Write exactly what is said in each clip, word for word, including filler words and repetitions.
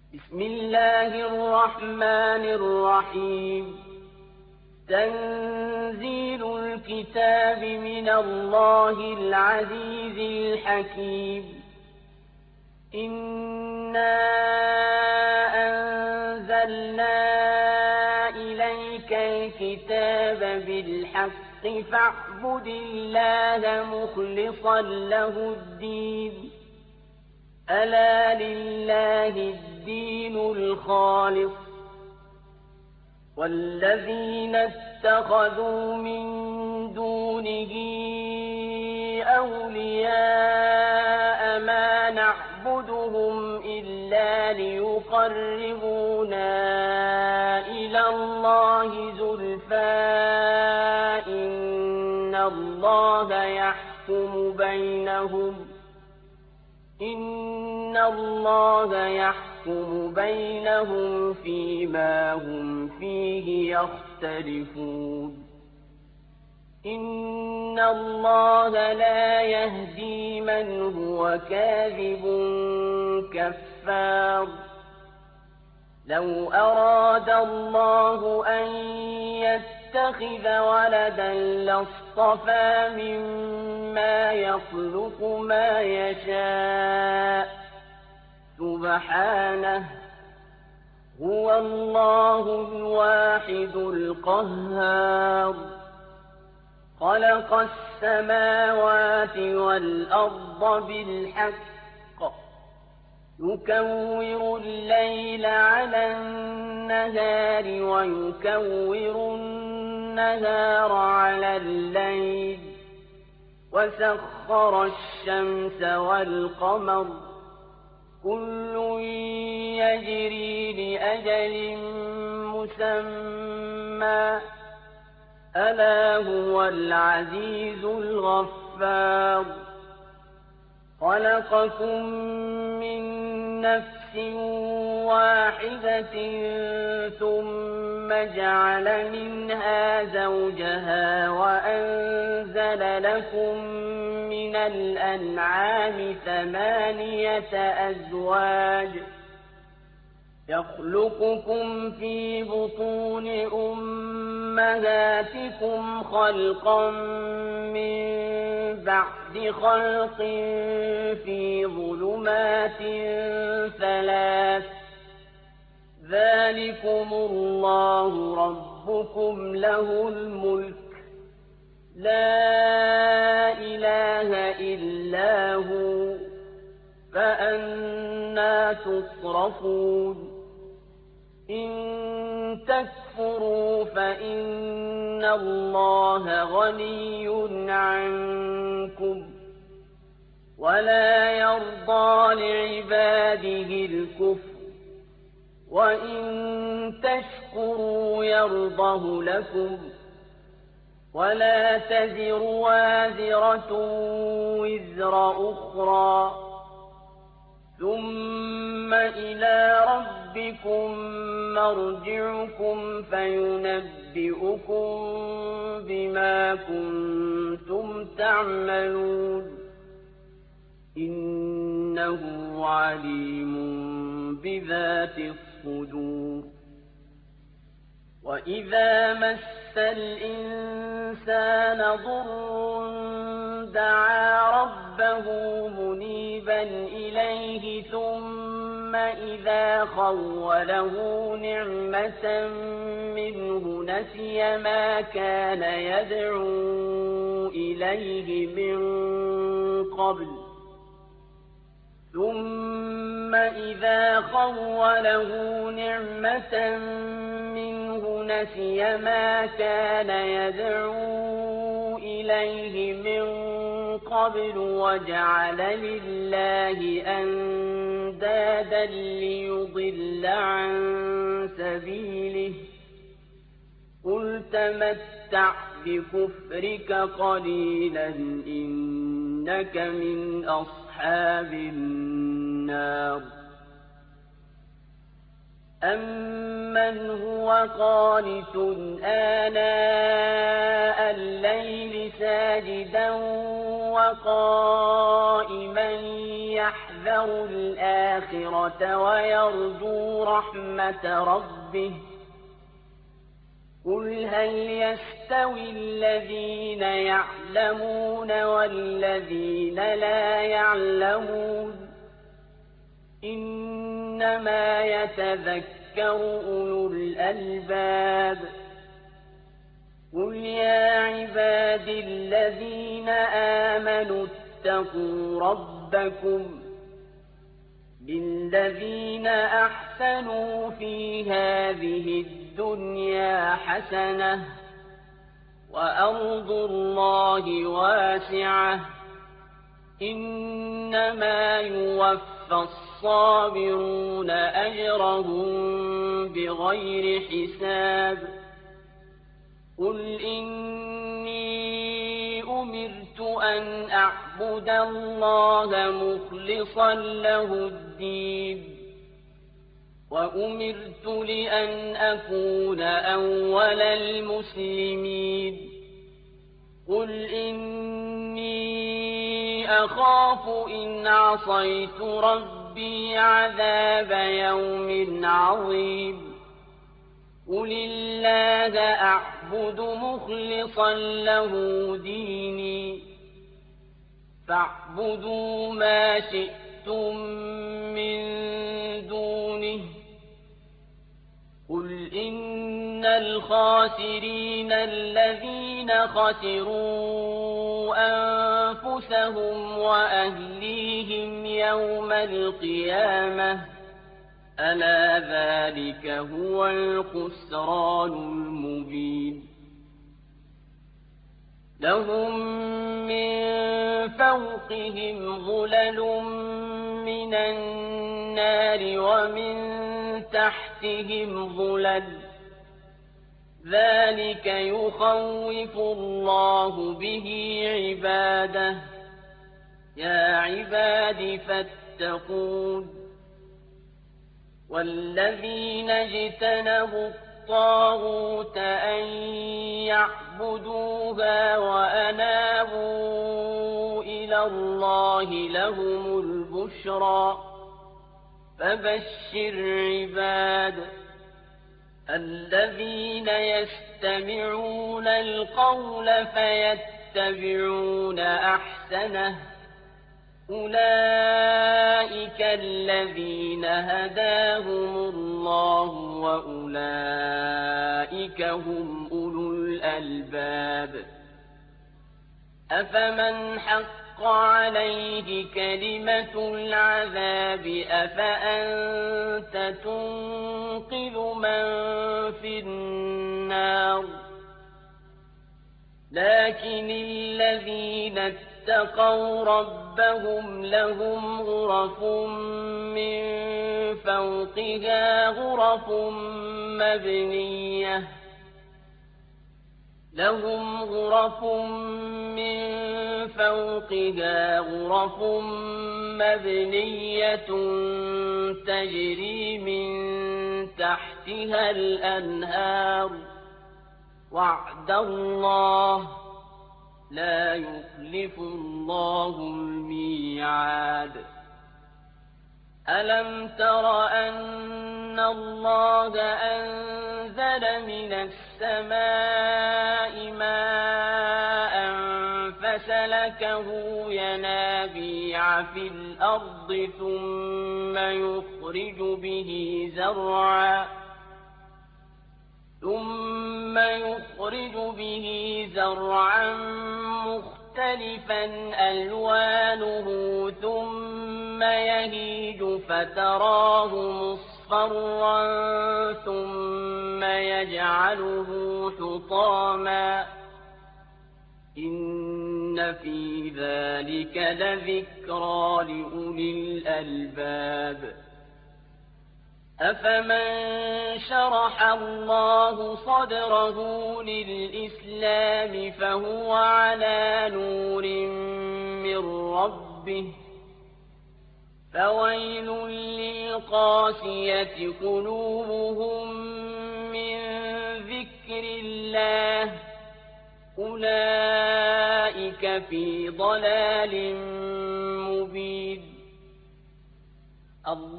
بسم الله الرحمن الرحيم تنزيل الكتاب من الله العزيز الحكيم إنا أنزلنا إليك الكتاب بالحق فاعبد الله مخلصا له الدين ألا لله الدين الخالص والذين اتخذوا من دونه أولياء ما نعبدهم إلا ليقربونا إلى الله زلفى إن الله يحكم بينهم إن الله يحكم بينهم فيما هم فيه يختلفون إن الله لا يهدي من هو كاذب كفار لو أراد الله أن يتخذ ولدا لاصطفى مما يخلق ما يشاء سبحانه هو الله الواحد القهار خلق السماوات والأرض بالحق يكور الليل على النهار ويكور النهار على الليل وسخر الشمس والقمر كل يجري لأجل مسمى ألا هو العزيز الغفار خلقكم من نفس واحدة ثم جعل منها زوجها وأنزل لكم من الأنعام ثمانية أزواج يخلقكم في بطون أمهاتكم خلقا من بعد خلق في ظلمات ثلاث ذلكم الله ربكم له الملك لا إله إلا هو فأنى تصرفون إن تكفروا فإن الله غني عنكم ولا يرضى لعباده الكفر وإن تشكروا يرضه لكم ولا تزر وازرة وزر أخرى ثم إلى ربكم مرجعكم فينبئكم بما كنتم تعملون إنه عليم بذات الصدور وإذا مس الإنسان ضر دعا ربه منيبا إليه ثم إذا خوله نعمة منه نسي ما كان يدعو إليه من قبل ثم إذا خوله نعمة منه نسي ما كان يدعو إليه من قبل وجعل لله أندادا ليضل عن سبيله قل تمتع بكفرك قليلا إنك من أصحاب النار أمن هو قانت آناء الليل ساجدا وقائما يحذر يحذر الآخرة ويرجو رحمة ربه قل هل يستوي الذين يعلمون والذين لا يعلمون إنما يتذكر أولو الألباب قل يا عبادي الذين آمنوا اتقوا ربكم للذين أحسنوا في هذه الدنيا حسنة وأرض الله واسعة إنما يوفى الصابرون أجرهم بغير حساب قل إني أمرت أن أعبد الله مخلصا له الدين وأمرت لأن أكون أول المسلمين قل إني أخاف إن عصيت ربي عذاب يوم عظيم قل الله أعبد مخلصا له ديني فاعبدوا ما شئتم من دونه قل إن الخاسرين الذين خسروا أنفسهم وأهليهم يوم القيامة ألا ذلك هو الخسران المبين لهم من فوقهم ظلل من النار ومن تحتهم ظلل ذلك يخوف الله به عباده يا عباد فاتقون والذين اجتنبوا الطاغوت أن يعبدوها وأنابوا إلى الله لهم البشرى فبشر عباد الذين يستمعون القول فيتبعون أحسنه أولئك الذين هداهم الله وأولئك هم أولو الألباب أفمن حق عليه كلمة العذاب أفأنت تنقذ من في النار لكن الذين اتقوا ربهم لهم غرف من فوقها غرف مبنية لهم غرف من فوقها غرف مبنية تجري من تحتها الأنهار وعد الله لا يخلف الله الميعاد ألم تر أن الله أنزل من السماء ماء فسلكه ينابيع في الأرض ثم يخرج به زرعا ثم يخرج به زرعا مختلفا ألوانه ثم يهيج فتراه مصفرا ثم يجعله حطاما إن في ذلك لذكرى لأولي الألباب أفمن شرح الله صدره للإسلام فهو على نور من ربه فويل للقاسية قلوبهم من ذكر الله أولئك في ضلال مبين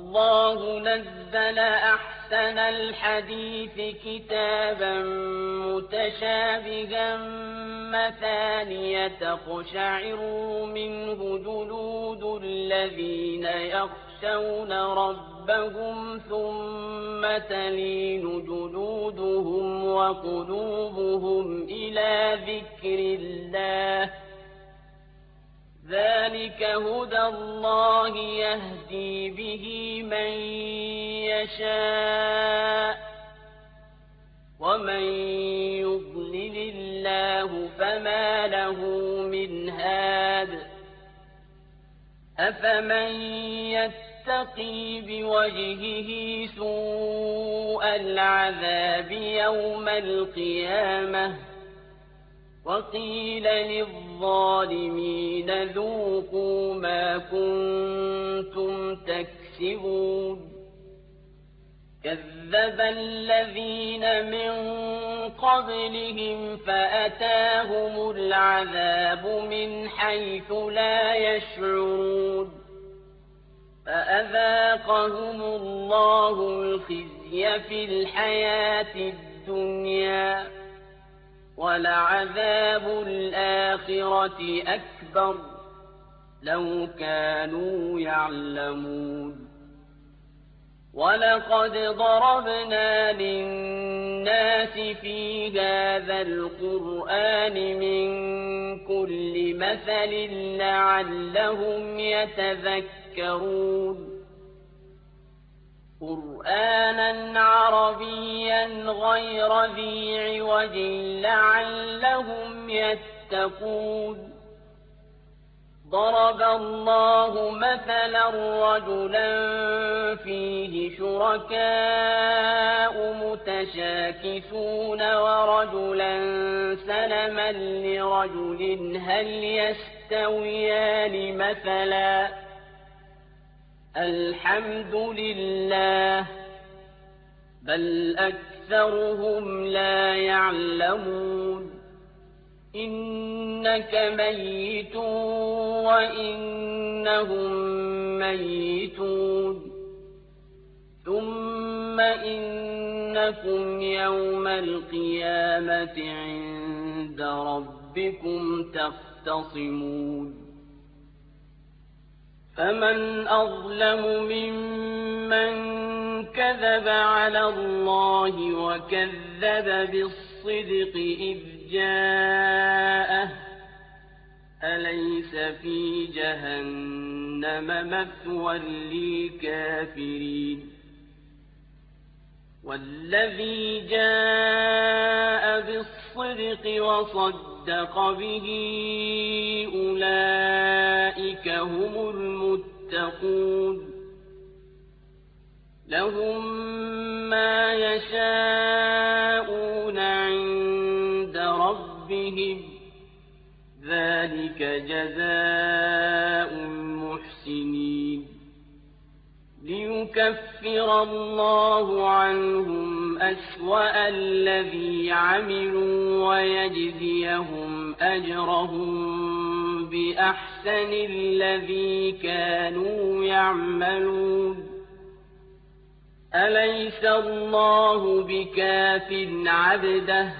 الله نزل أحسن الحديث كتابا متشابها مثانية تقشعر منه جلود الذين يخشون ربهم ثم تلين جلودهم وقلوبهم إلى ذكر الله ذلك هدى الله يهدي به من يشاء ومن يضلل الله فما له من هاد أفمن يتقي بوجهه سوء العذاب يوم القيامة وقيل للظالمين ذوقوا ما كنتم تكسبون كذب الذين من قبلهم فأتاهم العذاب من حيث لا يشعرون فأذاقهم الله الخزي في الحياة الدنيا ولعذاب الآخرة أكبر لو كانوا يعلمون ولقد ضربنا للناس في هذا القرآن من كل مثل لعلهم يتذكرون قرآنا عربيا غير ذي عوج لعلهم يتقون ضرب الله مثلا رجلا فيه شركاء متشاكسون ورجلا سلما لرجل هل يستويان مثلا الحمد لله بل أكثرهم لا يعلمون إنك ميت وإنهم ميتون ثم إنكم يوم القيامة عند ربكم تختصمون فمن أظلم ممن كذب على الله وكذب بالصدق إذ جاءه أليس في جهنم مثوى للكافرين والذي جاء بالصدق وصدق به أولئك هم المتقون لهم ما يشاءون عند ربهم ذلك جزاء المحسنين ليكفر الله عنهم أسوأ الذي عملوا ويجزيهم أجرهم بأحسن الذي كانوا يعملون أليس الله بكاف عبده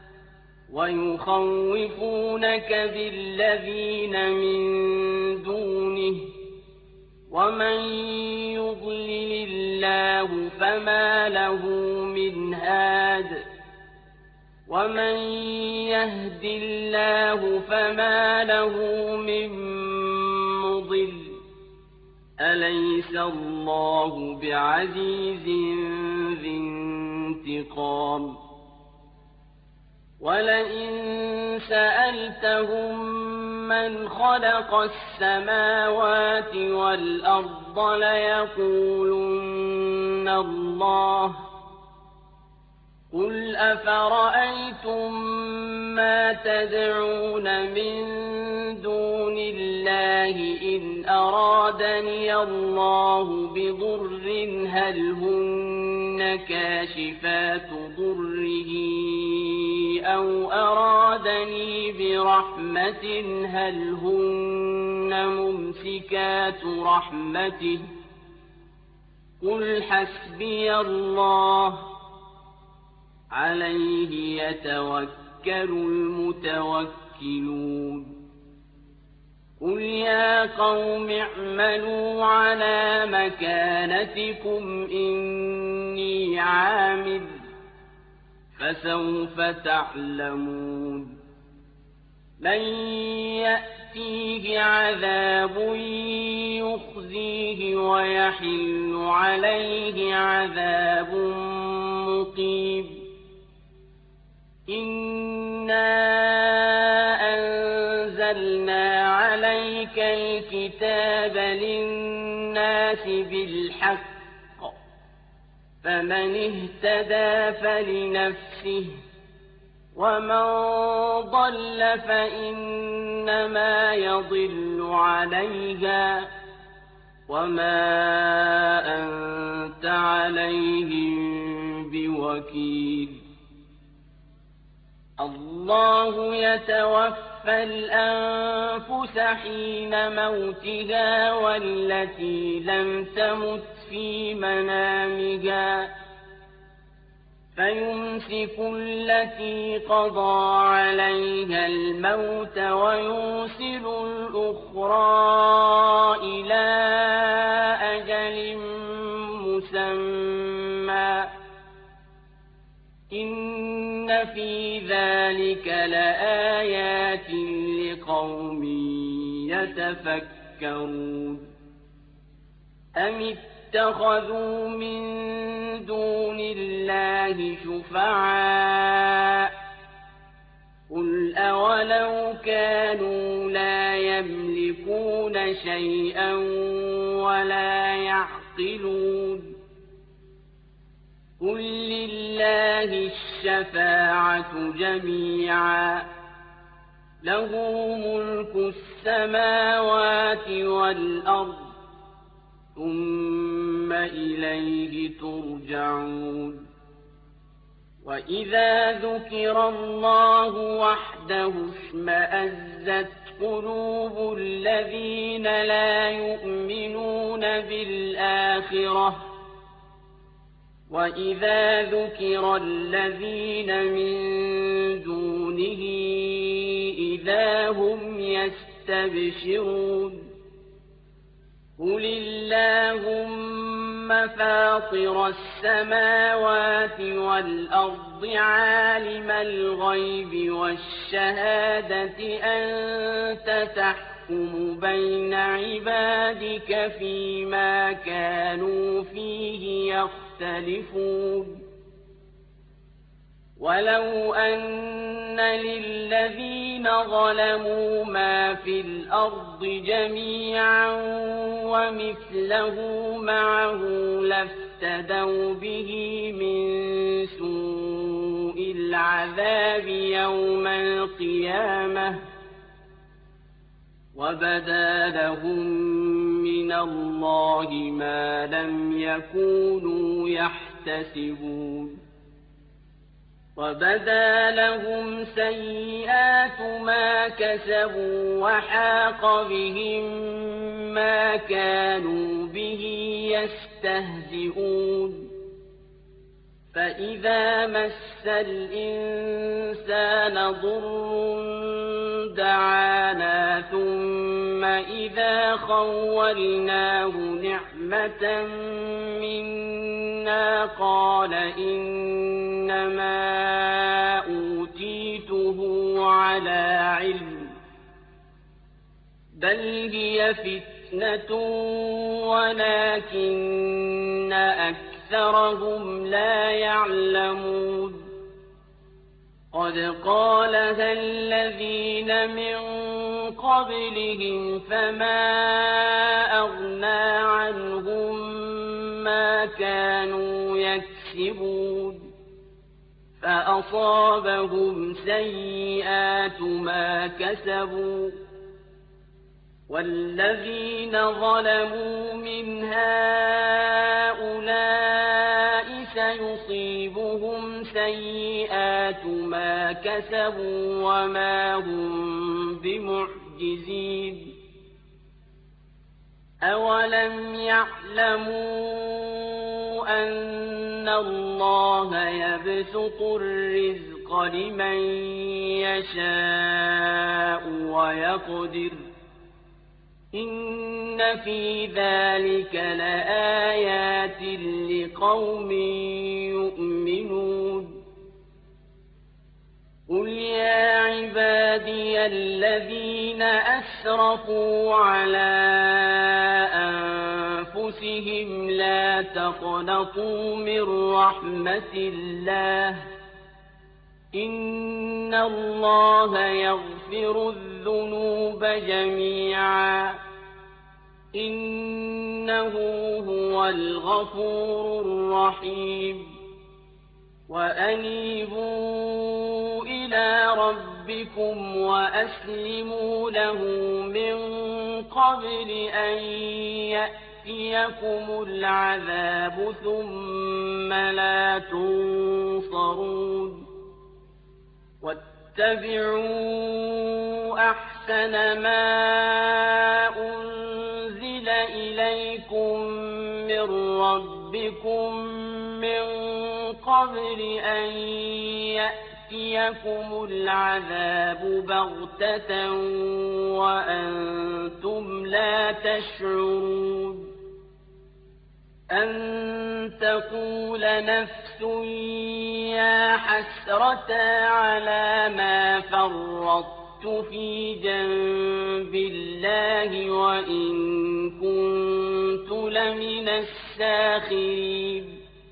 ويخوفونك بالذين من دونه ومن يضلل الله فما له من هاد ومن يهد الله فما له من مضل أليس الله بعزيز ذي انتقام ولئن سألتهم من خلق السماوات والأرض ليقولن الله قل أفرأيتم ما تدعون من دون الله إن أرادني الله بضر هل هن كاشفات ضره أو أرادني برحمة هل هن ممسكات رحمته قل حسبي الله عليه يتوكل المتوكلون قل يا قوم اعملوا على مكانتكم إني عامل فسوف تعلمون من يأتيه عذاب يخزيه ويحل عليه عذاب مقيم إنا أنزلنا عليك الكتاب للناس بالحق فمن اهتدى فلنفسه ومن ضل فإنما يضل عليها وما أنت عليهم بوكيل الله يتوفى الأنفس حين موتها والتي لم تمت في منامها فيمسك التي قضى عليها الموت ويرسل الأخرى إلى أجل مسمى إن في ذلك لآيات لقوم يتفكرون أم اتخذوا من دون الله شفعاء قل أولو كانوا لا يملكون شيئا ولا يعقلون قل لله الشفاعة جميعا له ملك السماوات والأرض ثم إليه ترجعون وإذا ذكر الله وحده اشمأزت قلوب الذين لا يؤمنون بالآخرة وإذا ذكر الذين من دونه إذا هم يستبشرون قل اللهم فاطر السماوات والأرض عالم الغيب والشهادة أنت تحكم بين عبادك فيما كانوا فيه يختلفون ولو أن للذين ظلموا ما في الأرض جميعا ومثله معه لافتدوا به من سوء العذاب يوم القيامة وبدا لهم من الله ما لم يكونوا يحتسبون وبدا لهم سيئات ما كسبوا وحاق بهم ما كانوا به يستهزئون فإذا مس الإنسان ضر دعانا ثم إذا خولناه نعمة منا قال إنما أوتيته على علم بل هي فتنة ولكن أكثرهم لا يعلمون قد قالها الذين من قبلهم فما أغنى عنهم ما كانوا يكسبون فأصابهم سيئات ما كسبوا والذين ظلموا من هؤلاء سيصيبهم سيئات ما كسبوا وما هم بمعجزين أولم يعلموا أَنَّ اللَّهَ يَبْسُطُ الرِّزْقَ لِمَن يَشَاءُ وَيَقْدِرُ إِنَّ فِي ذَلِكَ لَآيَاتٍ لِقَوْمٍ يُؤْمِنُونَ قُلْ يَا عِبَادِيَ الَّذِينَ أَسْرَفُوا عَلَىٰ أَنفُسِهِمْ لَا تَقْنَطُوا مِن رَّحْمَةِ اللَّهِ ۚ إِنَّ اللَّهَ يَغْفِرُ الذُّنُوبَ جَمِيعًا ۚ إِنَّهُ هُوَ الْغَفُورُ الرَّحِيمُ وَأَنِيبُوا إِلَىٰ رَبِّكُمْ وَأَسْلِمُوا لَهُ مِن قَبْلِ أَن يَأْتِيَكُمُ الْعَذَابُ ثُمَّ لَا تُنصَرُونَ وَاتَّبِعُوا أَحْسَنَ مَا أُنزِلَ إِلَيْكُم مِّن رَّبِّكُم مِّن قَبْلِ أَن يَأْتِيَكُمُ الْعَذَابُ بَغْتَةً وَأَنتُمْ لَا تَشْعُرُونَ أَن تَقُولَ نَفْسٌ يَا حَسْرَتَا عَلَىٰ مَا فَرَّطتُ فِي جَنبِ اللَّهِ وَإِن كُنتُ لَمِنَ السَّاخِرِينَ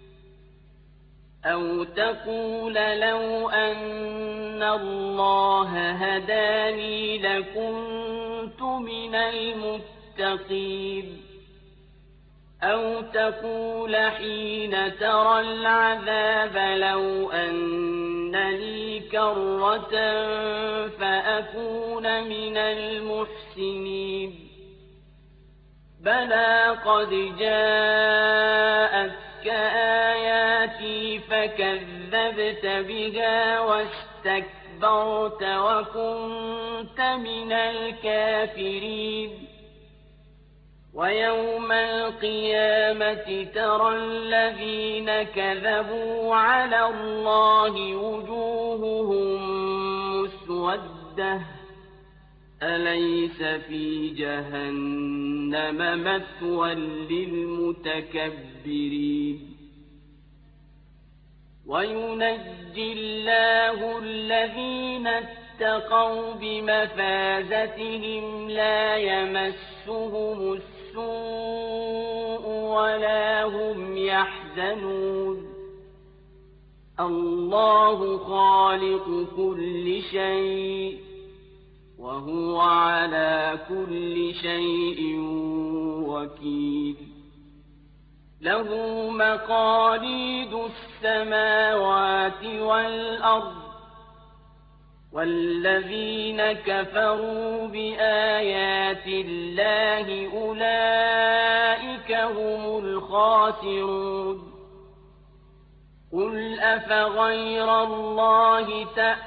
أَوْ تَقُولَ لَوْ أَنَّ اللَّهَ هَدَانِي لَكُنتُ مِنَ الْمُتَّقِينَ أَوْ تَقُولَ حِينَ تَرَى الْعَذَابَ لَوْ أَنَّ لِي كَرَّةً فَأَكُونَ مِنَ الْمُحْسِنِينَ بَلَىٰ قَدْ جَاءَتْكَ آيَاتِي فَكَذَّبْتَ بِهَا وَاسْتَكْبَرْتَ وَكُنتَ مِنَ الْكَافِرِينَ وَيَوْمَ الْقِيَامَةِ تَرَى الَّذِينَ كَذَبُوا عَلَى اللَّهِ وُجُوهُهُم مُّسْوَدَّةٌ أَلَيْسَ فِي جَهَنَّمَ مَثْوًى لِّلْمُتَكَبِّرِينَ وَيُنَجِّي اللَّهُ الَّذِينَ اتَّقَوْا بِمَفَازَتِهِمْ لَا يَمَسُّهُمُ السُّوءُ وَلَا هُمْ يَحْزَنُونَ اللَّهُ خَالِقُ كُلِّ شَيْءٍ وَهُوَ عَلَىٰ كُلِّ شَيْءٍ وَكِيلٌ لَّهُ مَقَالِيدُ السَّمَاوَاتِ وَالْأَرْضِ وَالَّذِينَ كَفَرُوا بِآيَاتِ اللَّهِ أُولَٰئِكَ هُمُ الْخَاسِرُونَ قُلْ أَفَغَيْرَ اللَّهِ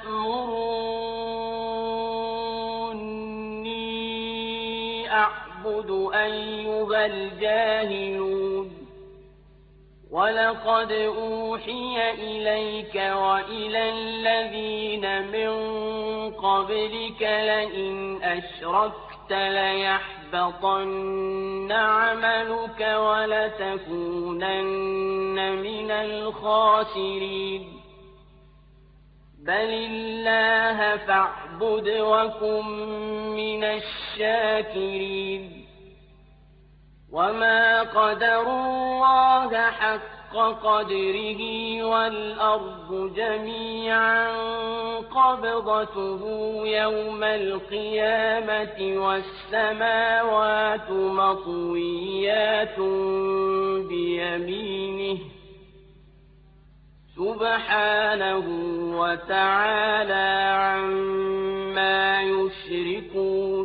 تَأْمُرُونِّي أَعْبُدُ أَيُّهَا الْجَاهِلُونَ وَلَقَدْ أُوحِيَ إِلَيْكَ وَإِلَى الَّذِينَ مِن قَبْلِكَ لَئِنْ أَشْرَكْتَ لَيَحْبَطَنَّ عَمَلُكَ وَلَتَكُونَنَّ مِنَ الْخَاسِرِينَ بَلِ اللَّهَ فَاعْبُدْ وَكُن مِّنَ الشَّاكِرِينَ وَمَا قَدَرُوا اللَّهَ حَقَّ قَدْرِهِ وَالْأَرْضُ جَمِيعًا قَبْضَتُهُ يَوْمَ الْقِيَامَةِ وَالسَّمَاوَاتُ مَطْوِيَّاتٌ بِيَمِينِهِ سُبْحَانَهُ وَتَعَالَىٰ عَمَّا يُشْرِكُونَ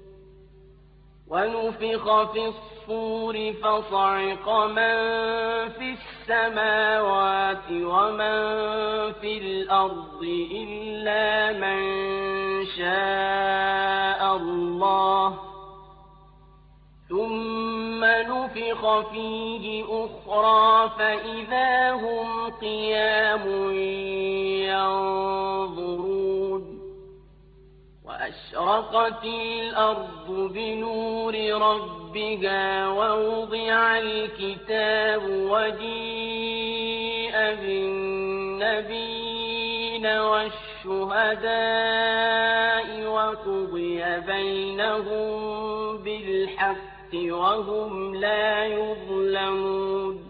وَنُفِخَ فِي الصُّورِ فَصَعِقَ مَن فِي السَّمَاوَاتِ وَمَن فِي الْأَرْضِ إِلَّا مَن شَاءَ اللَّهُ ثُمَّ نُفِخَ فنفخ فيه أخرى فإذا هم قيام ينظرون وأشرقت الأرض بنور ربها ووضع الكتاب وجيء بالنبيين والشهداء وقضي بينهم بالحق وهم لا يظلمون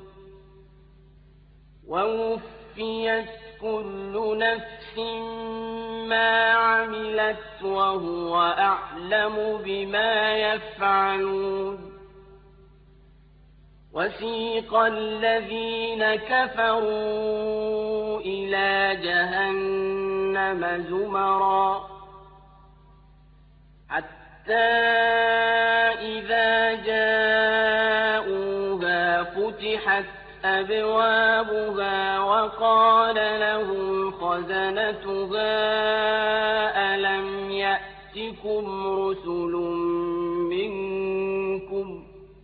ووفيت كل نفس ما عملت وهو أعلم بما يفعلون وسيق الذين كفروا إلى جهنم زمرا حتى إذا جاءوها فتحت أبوابها وقال لهم خزنتها ألم يأتكم رسل منكم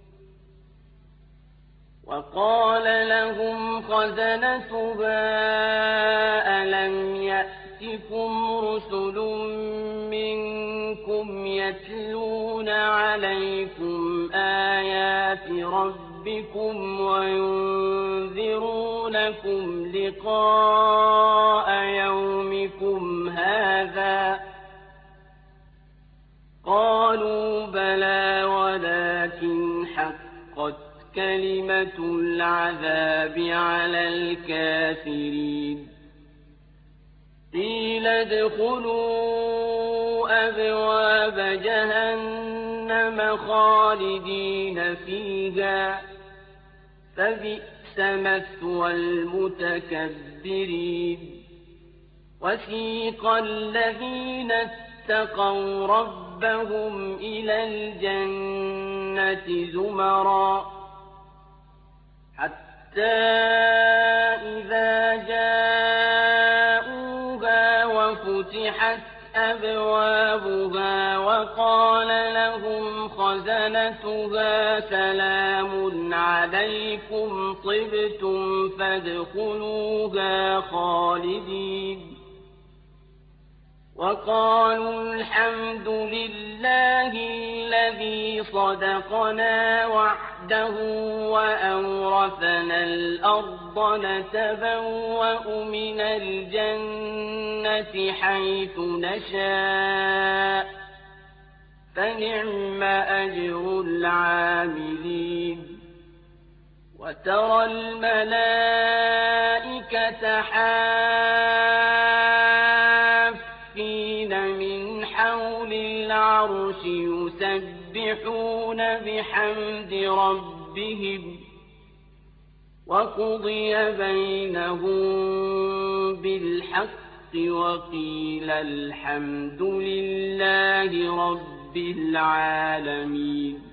وقال لهم خزنتها ألم يأتكم رسل منكم يتلون عليكم آيات ربكم وينذرونكم لقاء يومكم هذا قالوا بلى ولكن حقت كلمة العذاب على الكافرين قيل ادخلوا أبواب جهنم خالدين فيها فبئس مثوى المتكبرين وسيق الذين اتقوا ربهم إلى الجنة زمرا حتى إذا جاءوها وفتحت أبوابها وقال لهم خزنتها سلام عليكم طبتم فادخلوها خالدين وقالوا الحمد لله الذي صدقنا وعده وأورثنا الأرض نتبوأ من الجنة حيث نشاء فنعم أجر العاملين وترى الملائكة حافين من حول العرش يسبحون بحمد ربهم وقضي بينهم بالحق وقيل الحمد لله رب العالمين